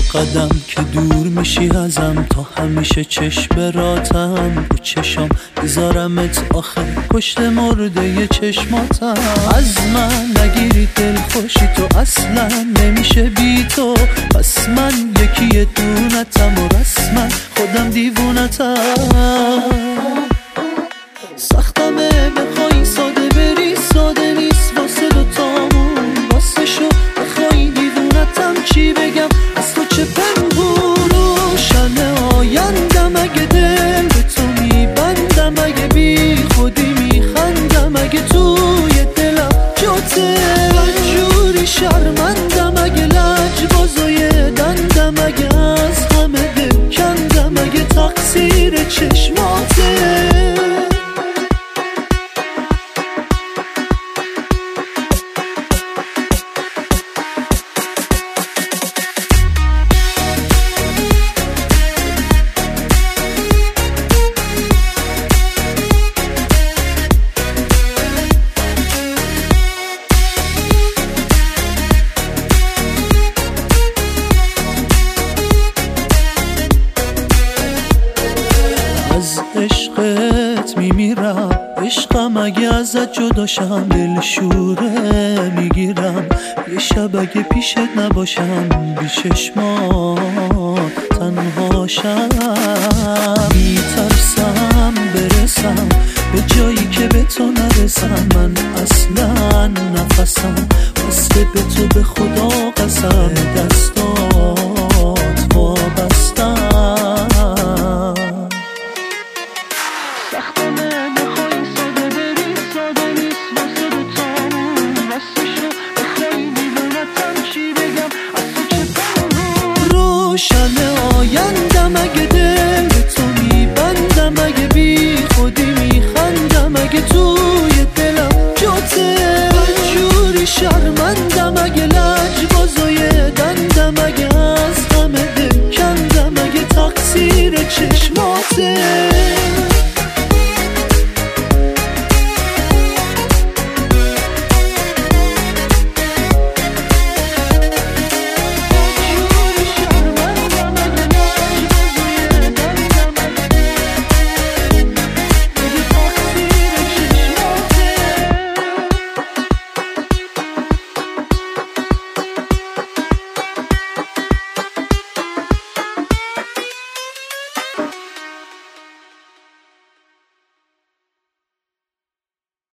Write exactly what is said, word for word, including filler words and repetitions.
قدم که دور میشی ازم، تا همیشه چشم راتم رو چشام بذارمت آخر پشت مرده چشماتم. از من نگیری دل خوشی تو اصلا نمیشه بی تو، پس من یکی دونتم و رسما خودم دیوونتم. سختمه بخوای ساده بری ساده نیست واسه دوتامون، واسه شو بخوای دیوونتم چی بگم از تو چه پنهون. روشن آیندم اگه دل به تو میبندم، اگه بی خودی میخندم اگه توی دلم جاته. من جوری شرمندم اگه لجبازای دندم، اگه از همه دل کندم اگه تقصیر چشماته. از عشقت میمیرم، عشقم اگه ازت جداشم دل شوره میگیرم. یه شب اگه پیشت نباشم بی چشمات تنهاشم. میترسم برسم به جایی که به تو نرسم، من اصلا نفسم واسه به تو به خدا قسم دستات وابستم. سختمه بخوای ساده بری ساده نیست واسه دوتامون، واسه شو بخوای دیوونتم چی بگم از تو چه پنهون. روشن آیندم اگه دل به تو میبندم، اگه بی خودی میخندم اگه توی دلم جاته. من جوری شرمندم اگه لجبازای دندم، اگه از همه دل کندم اگه تقصیر چشماته.